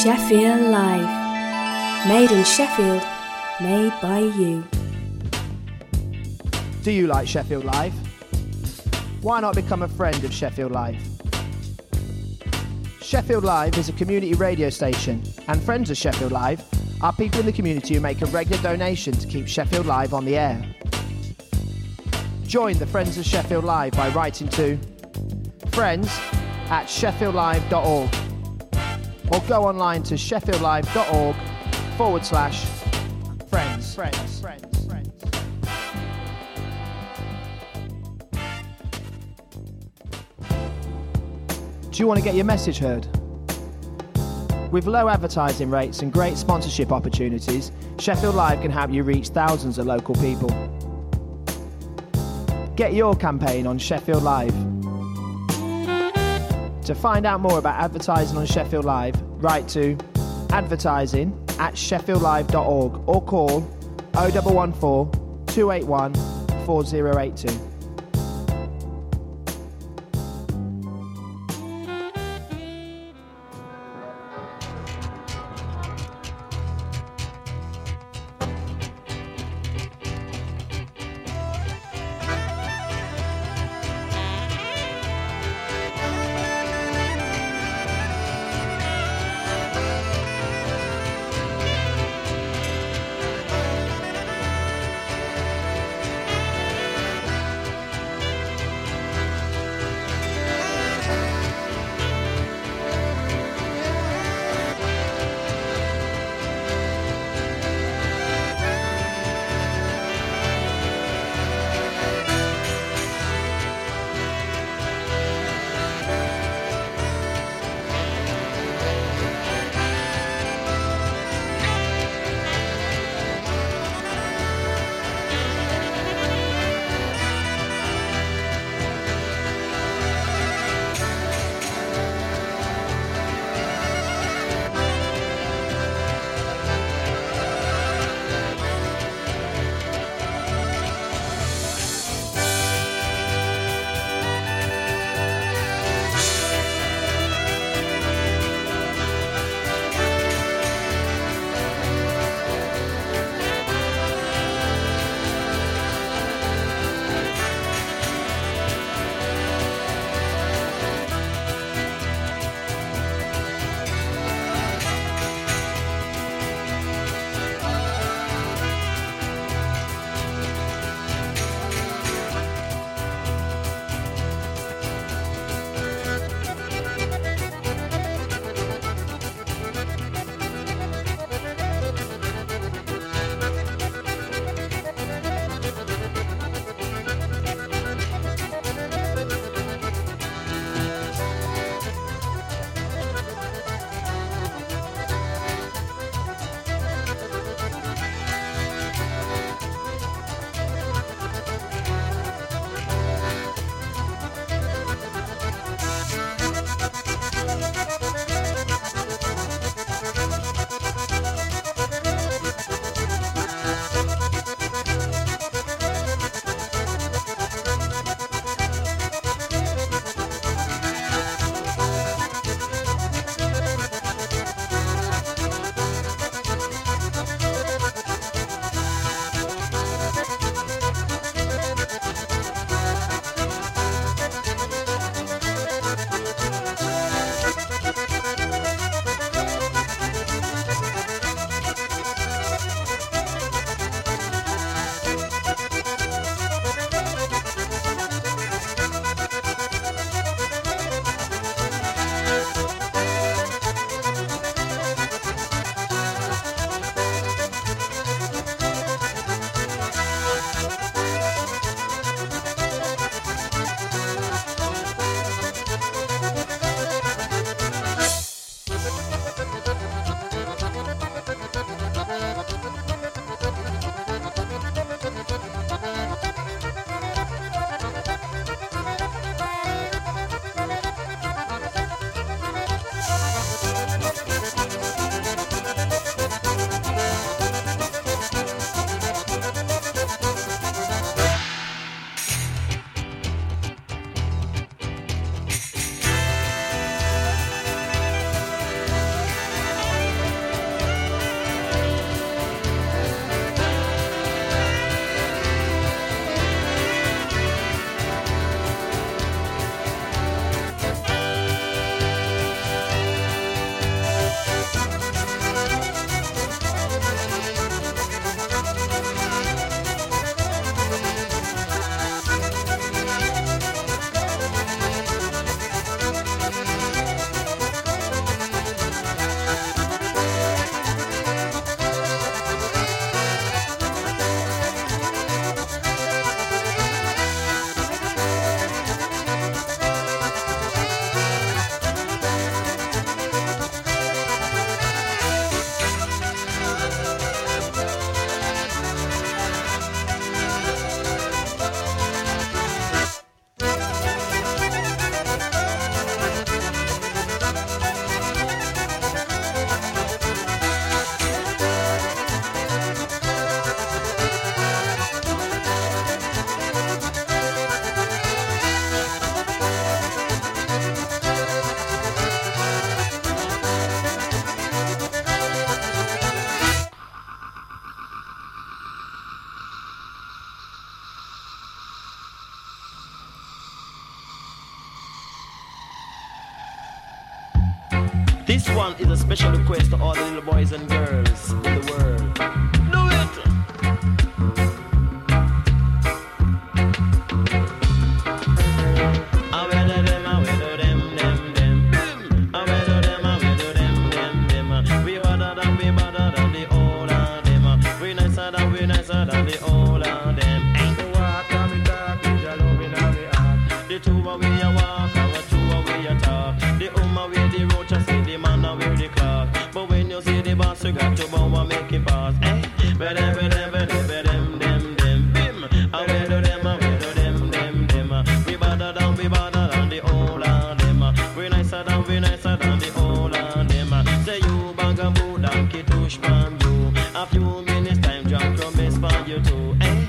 Sheffield Live. Made in Sheffield, made by you. Do you like Sheffield Live? Why not become a friend of Sheffield Live? Sheffield Live is a community radio station, and friends of Sheffield Live are people in the community who make a regular donation to keep Sheffield Live on the air. Join the Friends of Sheffield Live by writing to friends@sheffieldlive.org or go online to sheffieldlive.org/friends. Do you want to get your message heard? With low advertising rates and great sponsorship opportunities, Sheffield Live can help you reach thousands of local people. Get your campaign on Sheffield Live. To find out more about advertising on Sheffield Live, write to advertising@sheffieldlive.org or call 0114 281 4082. This one is a special request to all the little boys and girls in the world. Do it! You got to bow and make it pass, eh? We better than the old of them. We nicer than the old of them. Say you bag a boot and kitush from you. A few minutes time, John promise for you too, eh?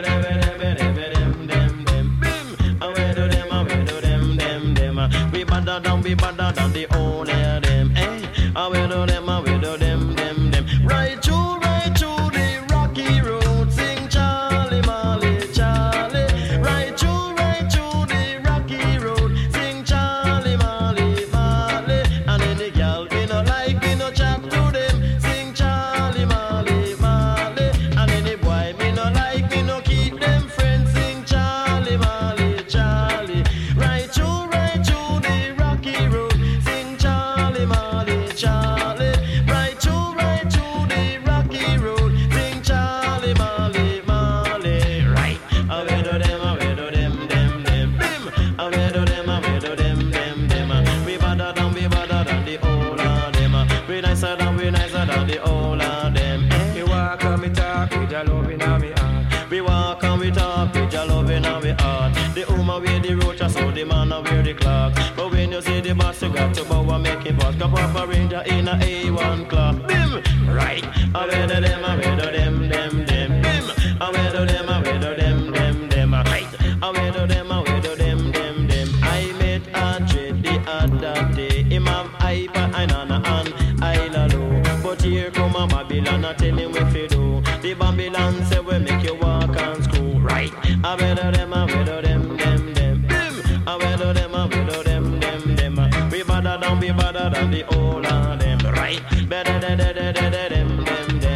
We better than the old of them, eh? We do them. Right through the rocky road, sing Charlie, Molly, Charlie. Right through the rocky road, sing Charlie, Molly, Molly. And any girl we no like, we no chat to them, sing Charlie, Molly, Molly. And any boy we no like, we no keep them friends, sing Charlie, Molly, Charlie. Right through the rocky road, sing Charlie, Molly, Charlie. Right through the rocky road, sing Charlie, Molly, Molly. Right, away do them, bim. Away do them. We better than the old of them. We nicer than the old of them. We walk and we talk with your love in our heart. We walk and we talk with your love in our heart. The woman wear the roach, so the man wear the clock. But when you see the boss, you got to bow and make it pass. Come up a ranger in a A1 clock. Bim, right. Away do them, bim. Away do them, right. Away do them. I met Andre the other day. Him have iPad, Nana and I low. But here come a Babylon, I tell him what to do. The Babylon say we make you walk and screw. Right. Away do them, bim. Away do them. We better than the old of them. Right. Better than them.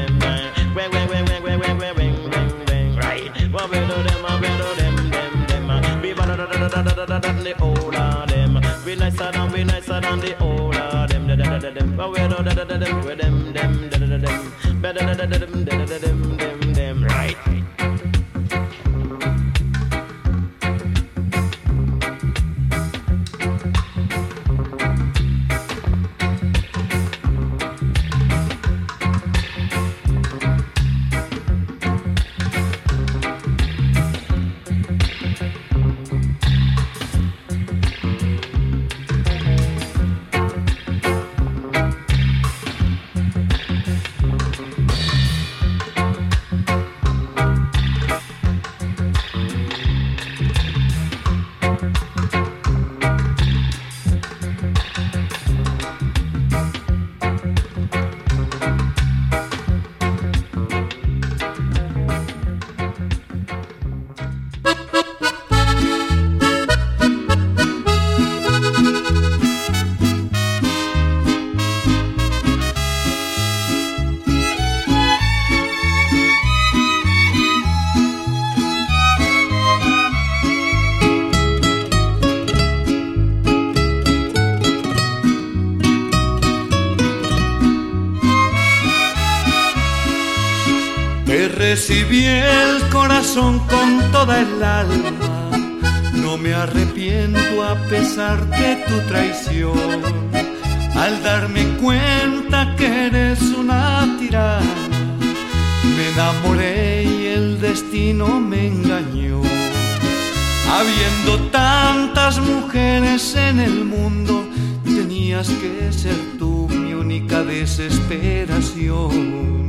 Right. Well, we do them. We better than the old of them. We nicer than the old of them. Well, we do them. Better than them. Right. Recibí el corazón con toda el alma, no me arrepiento a pesar de tu traición. Al darme cuenta que eres una tirana, me enamoré y el destino me engañó. Habiendo tantas mujeres en el mundo, tenías que ser tú mi única desesperación.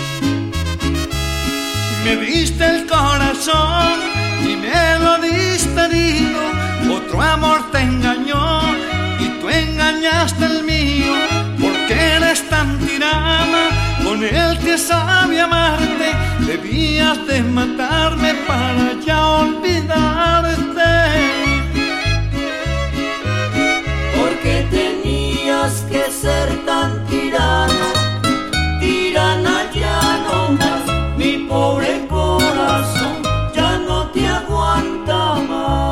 Me diste el corazón y me lo diste herido. Otro amor te engañó y tú engañaste el mío. Porque eres tan tirana, con él que sabe amarte. Debías de matarme para ya olvidarte. Porque tenías que ser tan tirana, tirana ya no más, mi pobre corazón ya no te aguanta más.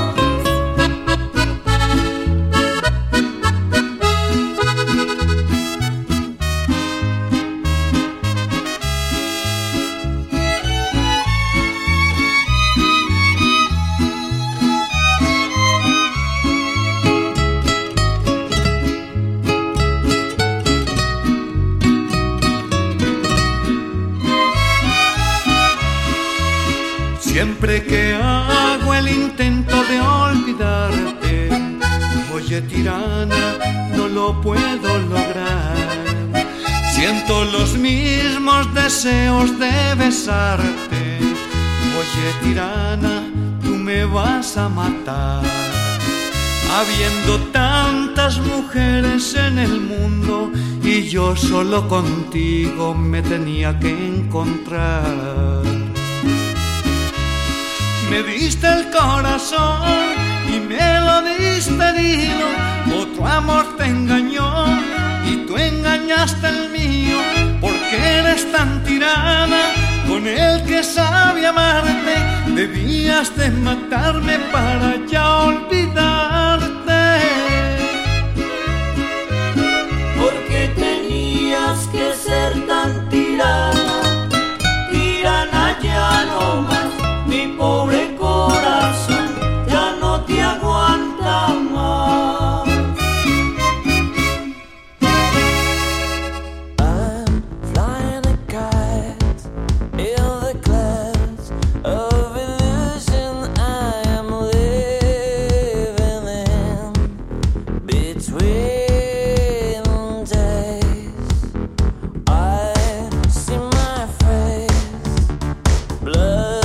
Siempre que hago el intento de olvidarte, oye tirana, no lo puedo lograr. Siento los mismos deseos de besarte, oye tirana, tú me vas a matar. Habiendo tantas mujeres en el mundo y yo solo contigo me tenía que encontrar. Me diste el corazón y me lo diste herido, otro amor te engañó y tú engañaste el mío, porque eres tan tirana con el que sabe amarte, debías de matarme para ya olvidarte. Porque tenías que ser tan tirana, tirana ya no más, mi pobre corazón ya no te aguanta más. I'm flying a kite in the clouds of illusion I am living in. Between days I see my face, blood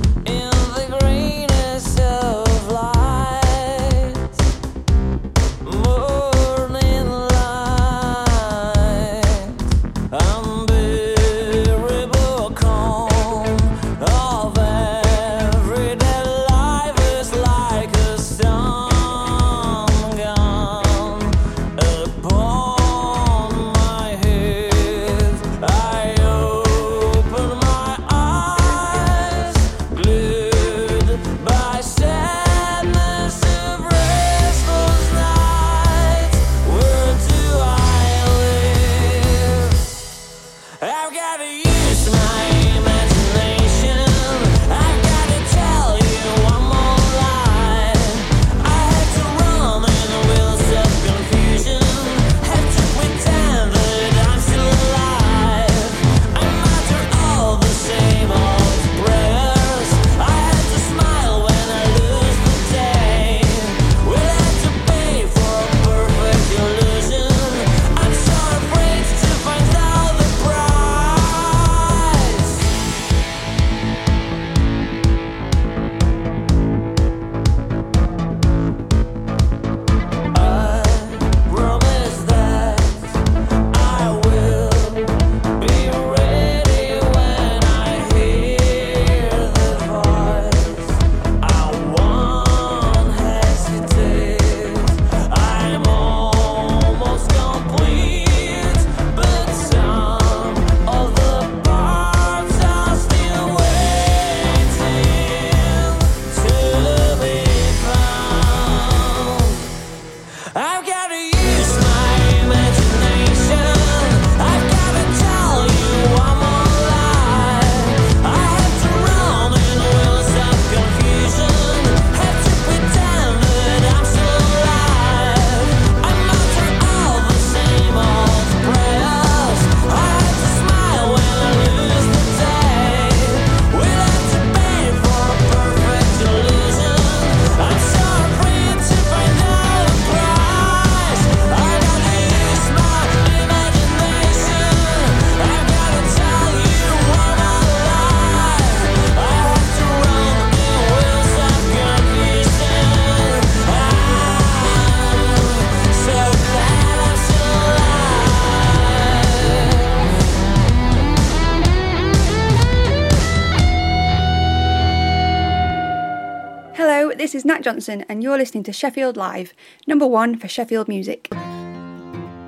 This is Nat Johnson and you're listening to Sheffield Live, number one for Sheffield music.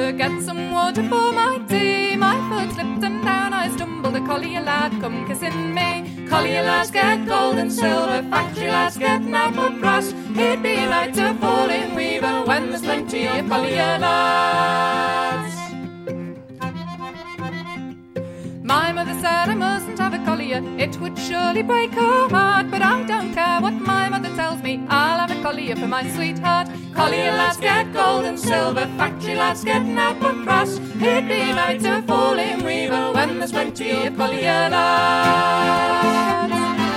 to get some water for my tea. My foot slipped and down I stumbled. A collier lad come kissing me. Collier lads get gold and silver, factory lads get outward brass. He'd be right to fall in weaver when there's plenty of collier lads. My mother said I mustn't have a collier, it would surely break her heart. But I don't care what my mother tells me, I'll have a collier for my sweetheart. Collier lads get gold and silver, factory lads get outward brass. He'd be married to a falling weaver when there's plenty of collier lads.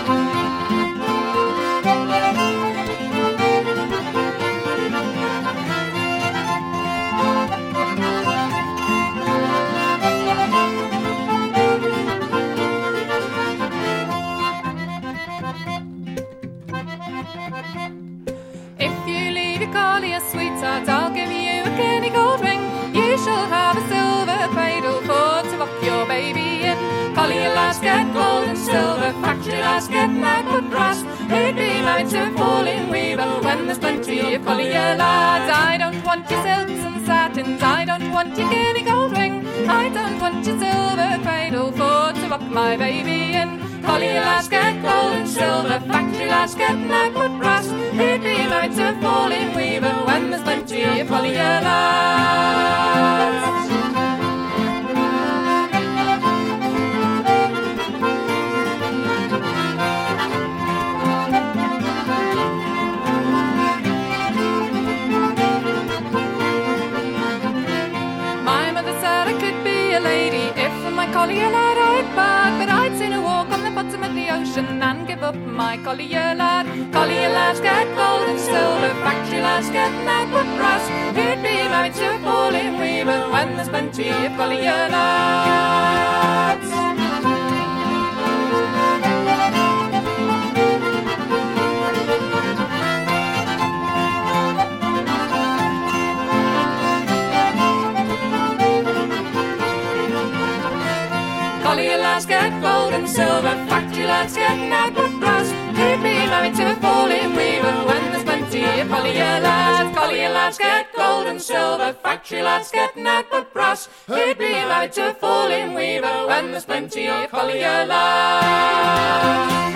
Sweetheart, I'll give you a guinea gold ring. You shall have a silver cradle for to rock your baby in. Collier lads get gold and silver, factory lads get outward brass. He'd be married to a falling weaver when there's plenty of collier lads. I don't want your silks and satins, I don't want your guinea gold ring. I don't want your silver cradle for to rock my baby in. Collier lads get gold and silver, factory lads get outward brass. He'd be married to a falling weaver when there's plenty of collier lads. My mother said I could be a lady if my collier lad I'd bag, but I'd sooner walk on the bottom of the ocean and give up my collier lad. Collier lads get gold and silver, factory lads get outward brass. He'd be married to a falling weaver when there's plenty of collier lads. Collier lads get gold and silver, factory lads get outward brass. He'd be married to a falling weaver when there's plenty of collier lads. Collier lads get gold and silver, factory lads get outward brass. He'd be married to a falling weaver when there's plenty of collier lads.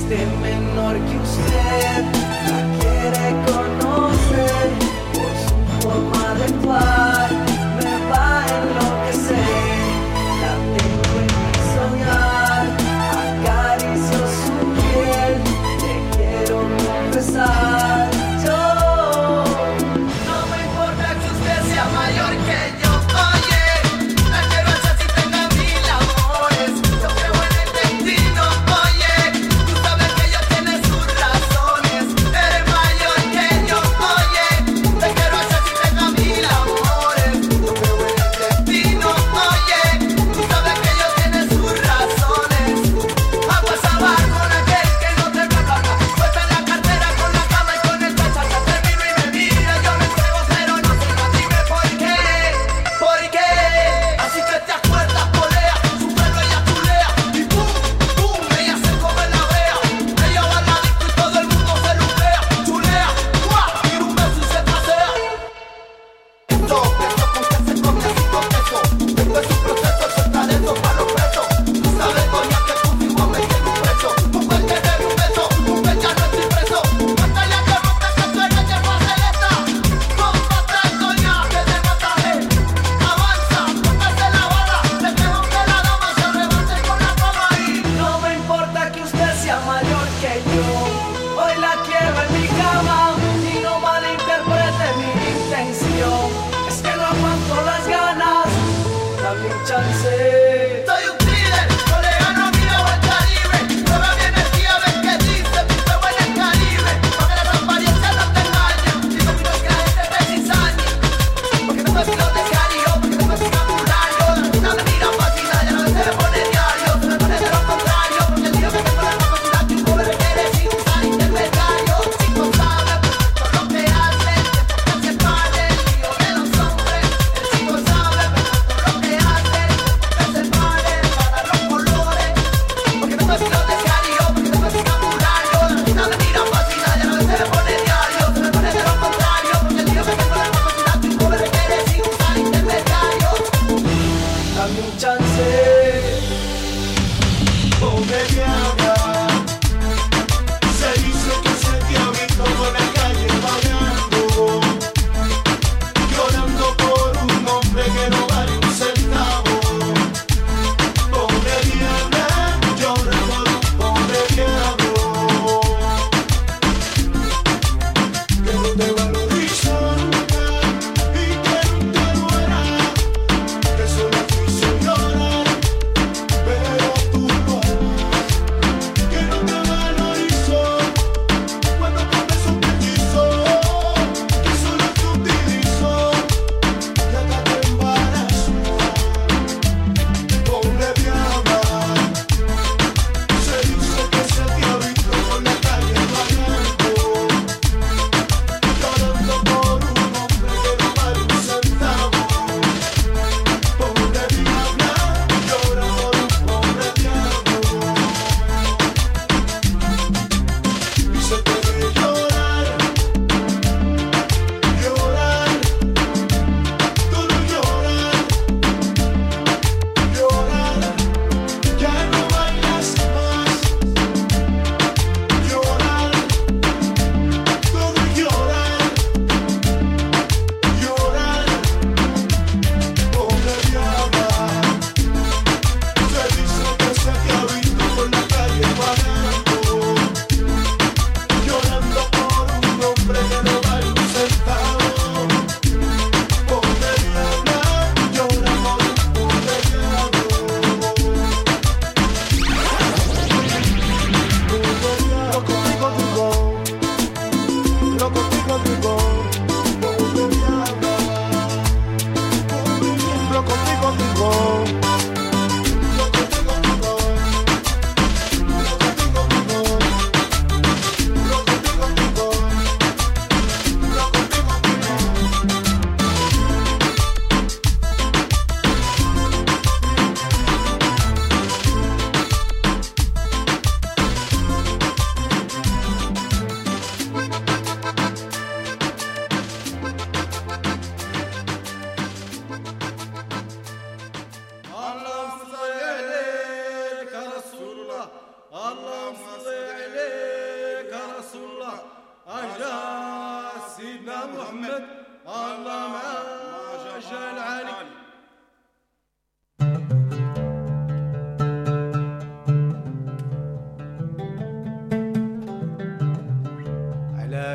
existe menor que usted. La quiere conocer por su forma de actuar, me va a enloquecer. La tengo en mi soñar, acaricio su piel, le quiero confesar. Yo no me importa que usted sea mayor que yo. Oye, la quiero hacer si tenga mil amores. Yo creo en el destino. Oye, tú sabes que ella tiene sus razones. Eres mayor que yo. Oye, te quiero hacer si tenga mil amores.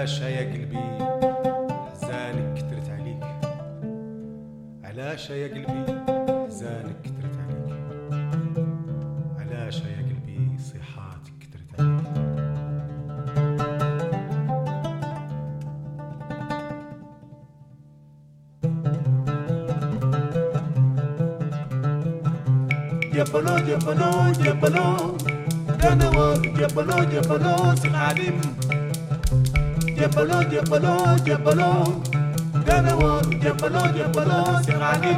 علاش يا قلبي حزانك كترت عليك علاش يا قلبي حزانك كترت عليك علاش يا قلبي صيحاتك كترت عليك Jabalo, jabalo, jabalo, Ganawa, jabalo, jabalo, Sikhadim. Jabalo, jabalo, jabalo, Ganawa, jabalo, jabalo, Sikhadim.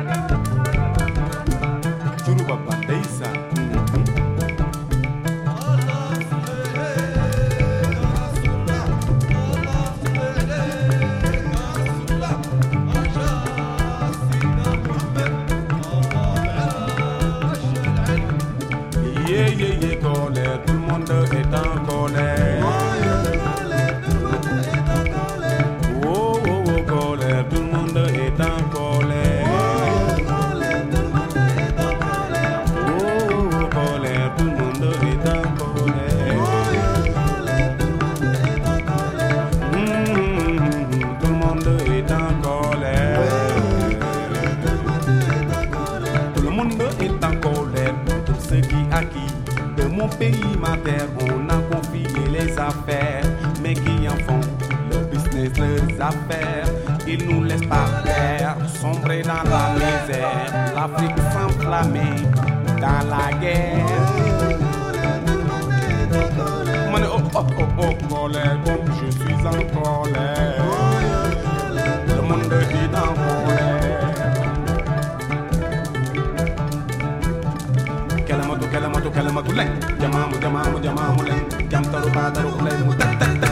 Churu Baba, Deisa. Pays, ma terre, on a confié les affaires, mais qui en font le business, les affaires, ils nous laissent par terre, sombrer dans la misère, l'Afrique s'enflammer dans la guerre. Oh, oh, oh, oh, colère, bon, je suis en colère, le monde est en colère. Kalamatu leng, jamamu leng, jam taru padaru leng, tek tek tek.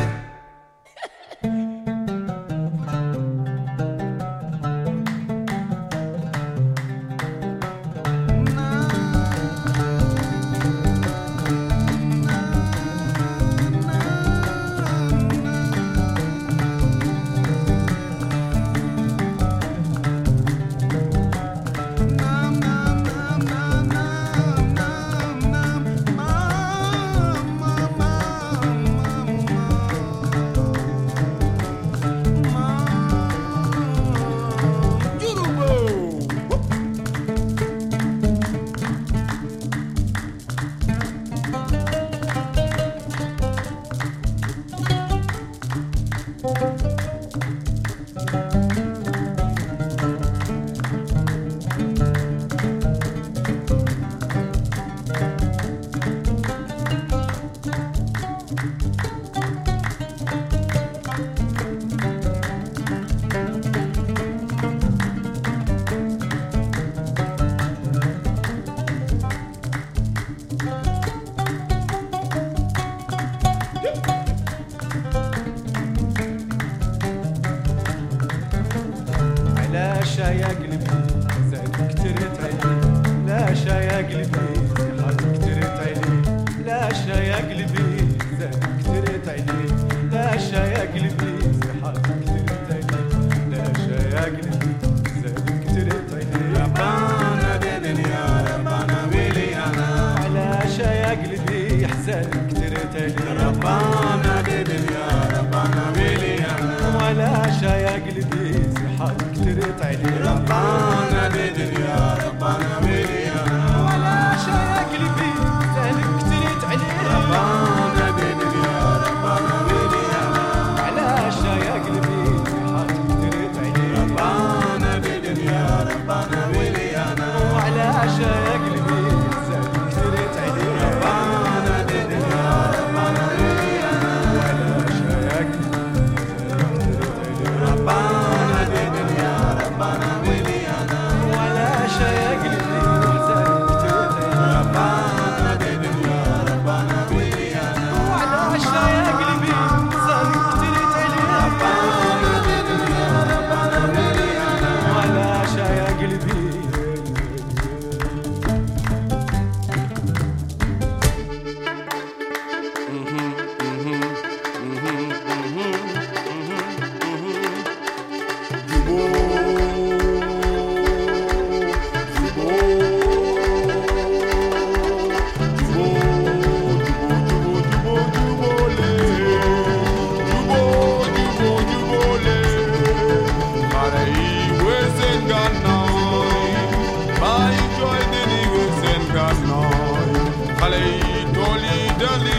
ganoy xale yi tool yi dali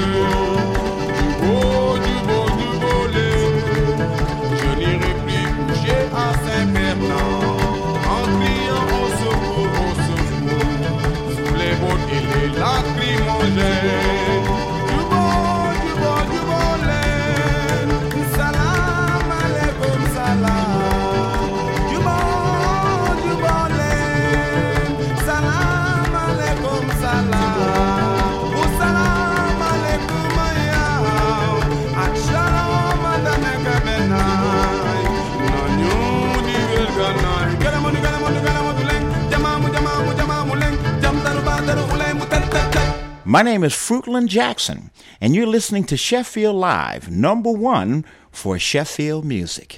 du beau lait. Je n'irai plus coucher à Saint-Bernard en criant au secours, sous les bottes et les lacrymogènes. Du beau lait. Salam alaikum salam. Du beau lait. Salam alaikum salam. Ou salam alaikum ayam. Ak shalom madame kabenay. Nanyu di wilganay. Galamu leng. Jamamu leng. Jam daru ba daru ulay mu tat. My name is Fruitland Jackson, and you're listening to Sheffield Live, #1 for Sheffield music.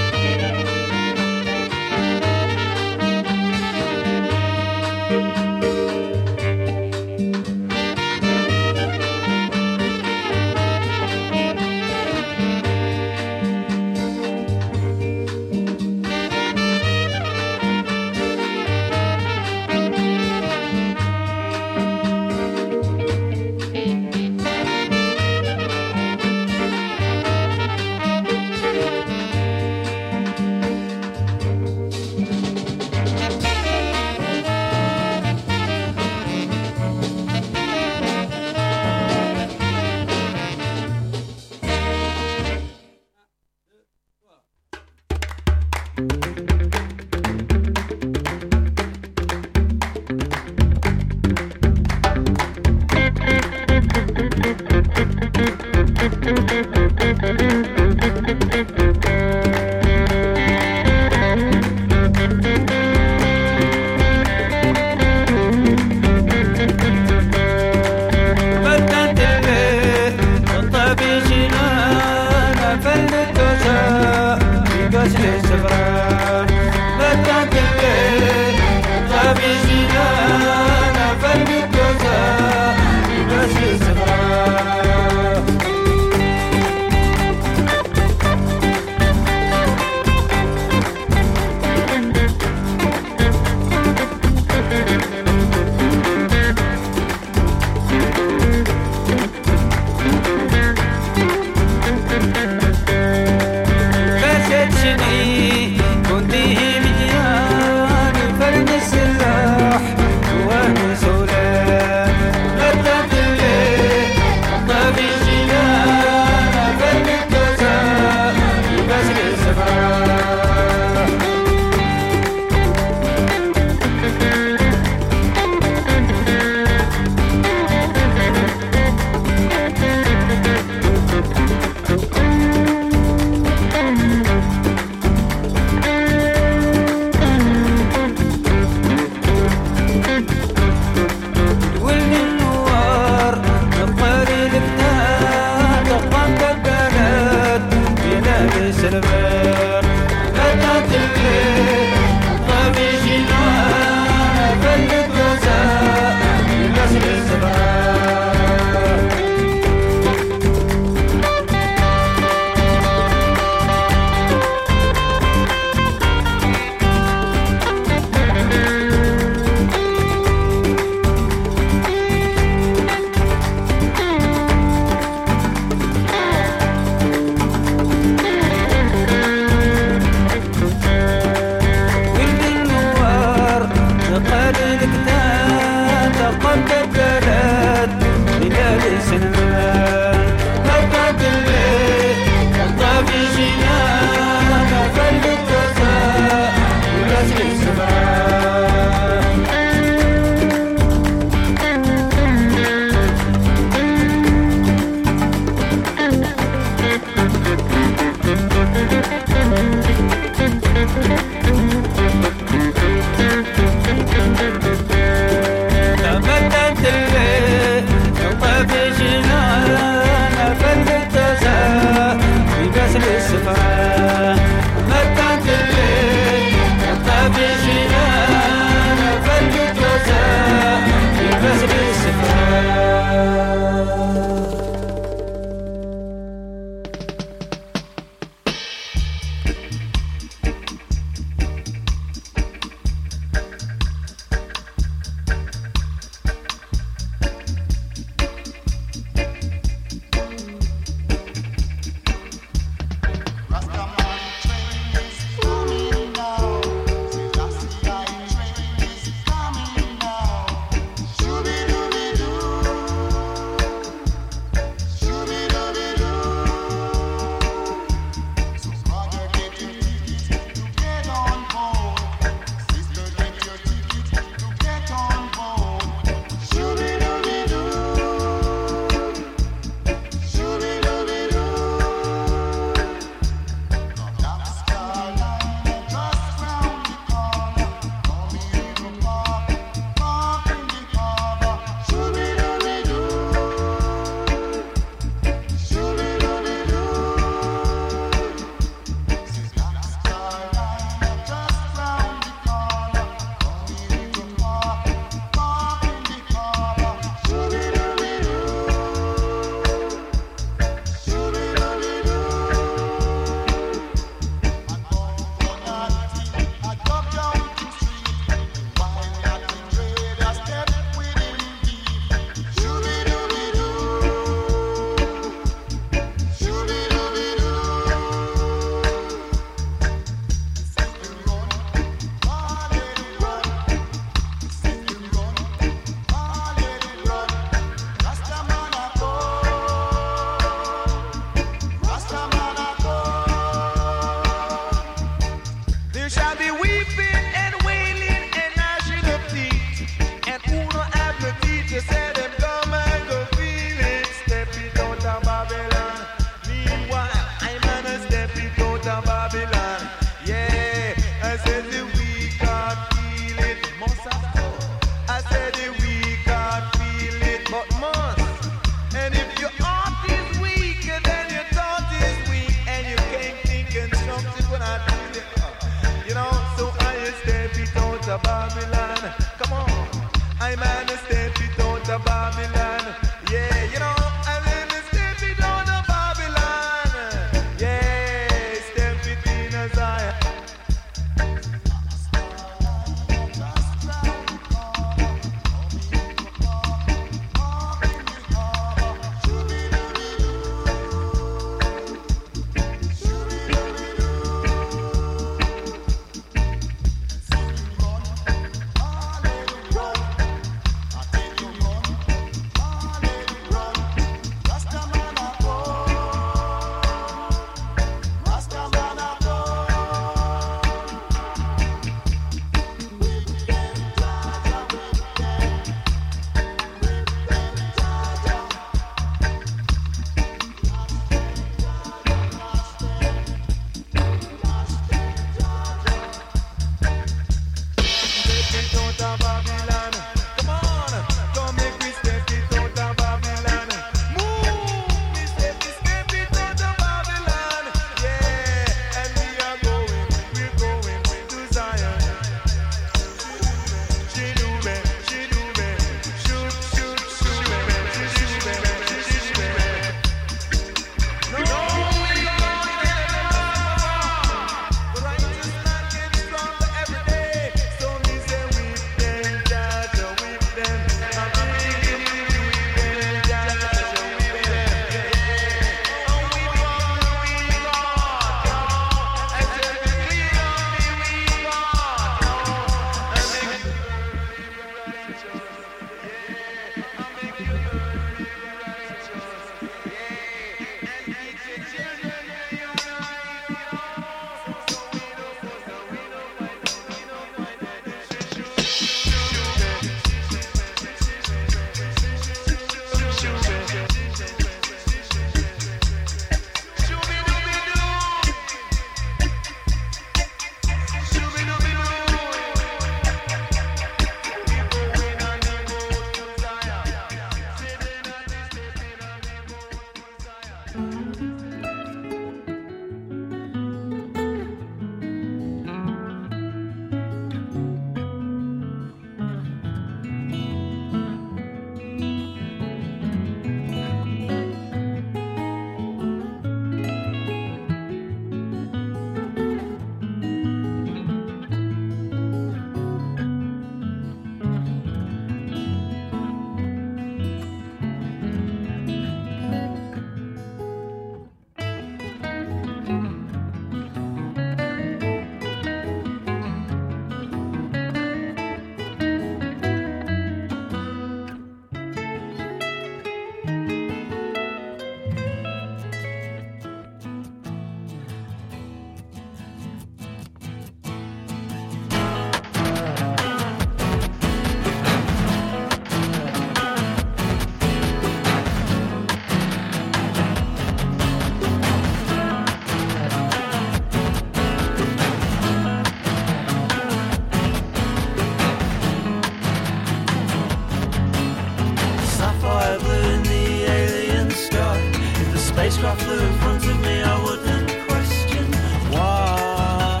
spacecraft flew in front of me, I wouldn't question why.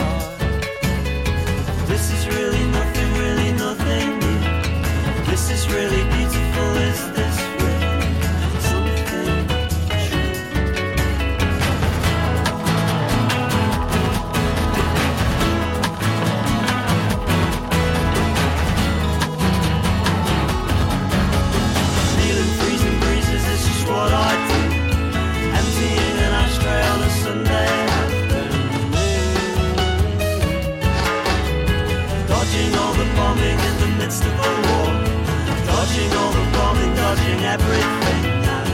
This is really nothing new. This is really beautiful, is this really something true? Feeling freezing breezes is just what I do. Emptying an ashtray on a Sunday afternoon. Dodging all the bombing in the midst of a war. Dodging all the bombing, dodging everything and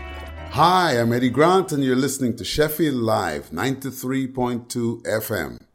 Hi, I'm Eddie Grant, and you're listening to Sheffield Live, 93.2 FM.